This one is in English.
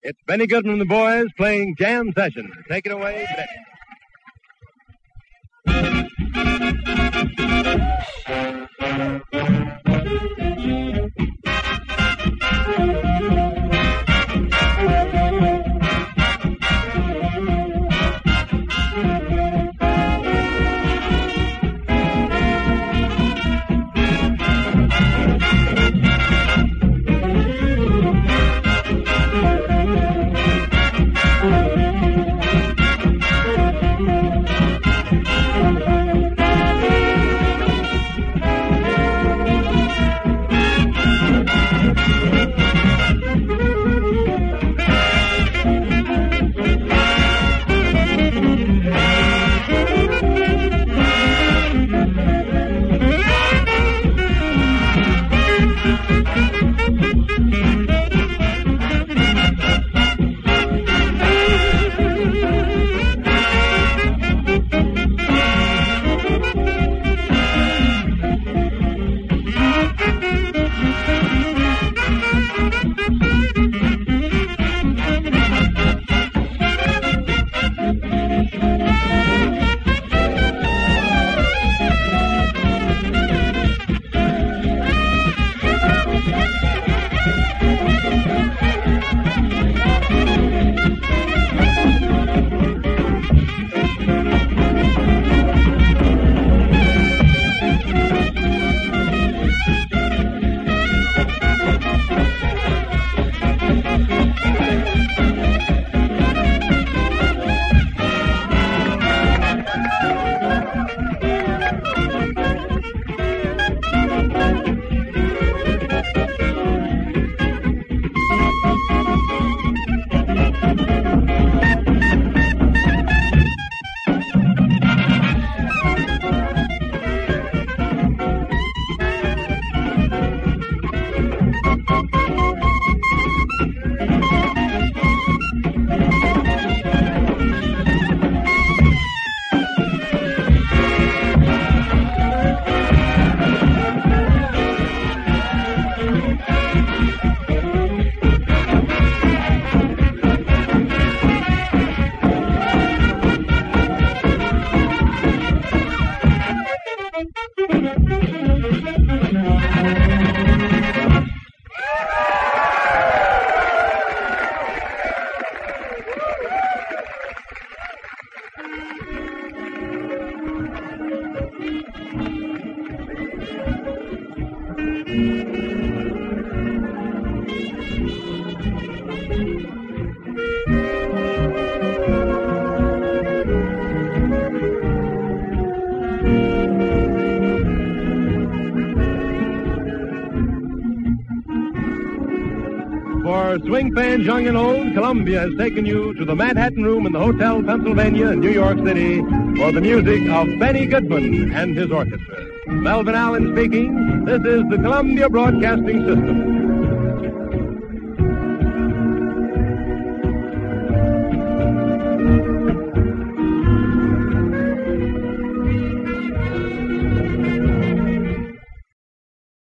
It's Benny Goodman and the boys playing Jam Session. Take it away, Benny. For swing fans young and old, Columbia has taken you to the Manhattan Room in the Hotel Pennsylvania in New York City for the music of Benny Goodman and his orchestra. Melvin Allen speaking. This is the Columbia Broadcasting System.